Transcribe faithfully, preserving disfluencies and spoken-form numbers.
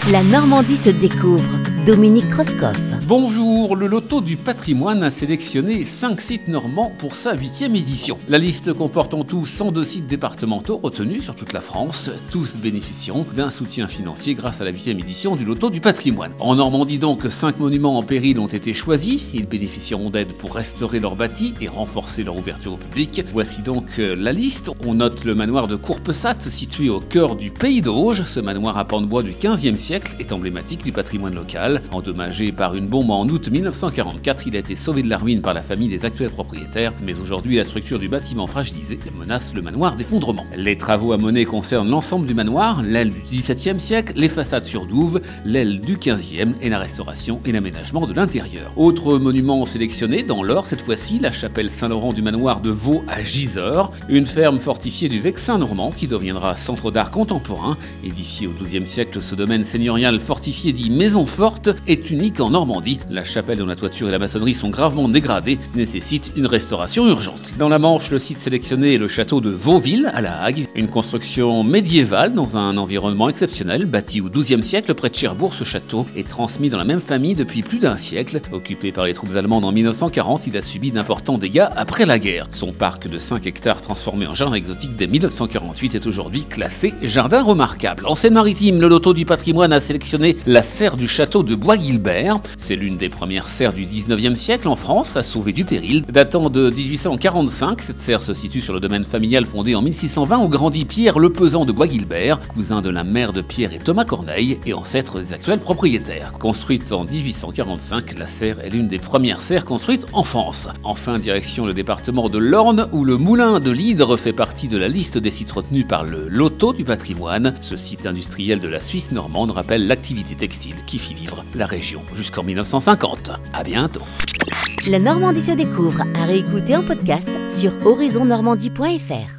La Normandie se découvre. Dominique Kreuskopf. Bonjour, le loto du patrimoine a sélectionné cinq sites normands pour sa huitième édition. La liste comporte en tout cent deux sites départementaux retenus sur toute la France. Tous bénéficieront d'un soutien financier grâce à la huitième édition du loto du patrimoine. En Normandie donc, cinq monuments en péril ont été choisis. Ils bénéficieront d'aide pour restaurer leur bâti et renforcer leur ouverture au public. Voici donc la liste. On note le manoir de Courpessat, situé au cœur du Pays d'Auge. Ce manoir à pans de bois du quinzième siècle est emblématique du patrimoine local. Endommagé par une bombe en août mille neuf cent quarante-quatre, il a été sauvé de la ruine par la famille des actuels propriétaires, mais aujourd'hui la structure du bâtiment fragilisée menace le manoir d'effondrement. Les travaux à mener concernent l'ensemble du manoir, l'aile du dix-septième siècle, les façades sur douve, l'aile du quinzième et la restauration et l'aménagement de l'intérieur. Autre monument sélectionné dans l'Eure, cette fois-ci la chapelle Saint-Laurent du manoir de Vaux à Gisors, une ferme fortifiée du Vexin normand qui deviendra centre d'art contemporain. Édifié au douzième siècle, ce domaine seigneurial fortifié dit maison forte est unique en Normandie. La chapelle dont la toiture et la maçonnerie sont gravement dégradées nécessite une restauration urgente. Dans la Manche, le site sélectionné est le château de Vauville à La Hague, une construction médiévale dans un environnement exceptionnel. Bâti au douzième siècle près de Cherbourg, ce château est transmis dans la même famille depuis plus d'un siècle. Occupé par les troupes allemandes en mille neuf cent quarante, il a subi d'importants dégâts après la guerre. Son parc de cinq hectares transformé en jardin exotique dès mille neuf cent quarante-huit est aujourd'hui classé jardin remarquable. En Seine-Maritime, le loto du patrimoine a sélectionné la serre du château de Bois-Guilbert. C'est l'une des premières serres du dix-neuvième siècle en France à sauver du péril. Datant de dix-huit cent quarante-cinq, cette serre se situe sur le domaine familial fondé en mille six cent vingt où grandit Pierre le Pesant de Bois-Guilbert, cousin de la mère de Pierre et Thomas Corneille et ancêtre des actuels propriétaires. Construite en dix-huit cent quarante-cinq, la serre est l'une des premières serres construites en France. Enfin, direction le département de l'Orne où le moulin de l'Hydre fait partie de la liste des sites retenus par le loto du patrimoine. Ce site industriel de la Suisse normande rappelle l'activité textile qui fit vivre la région jusqu'en mille neuf cent cinquante. À bientôt. La Normandie se découvre à réécouter en podcast sur horizon normandie point f r.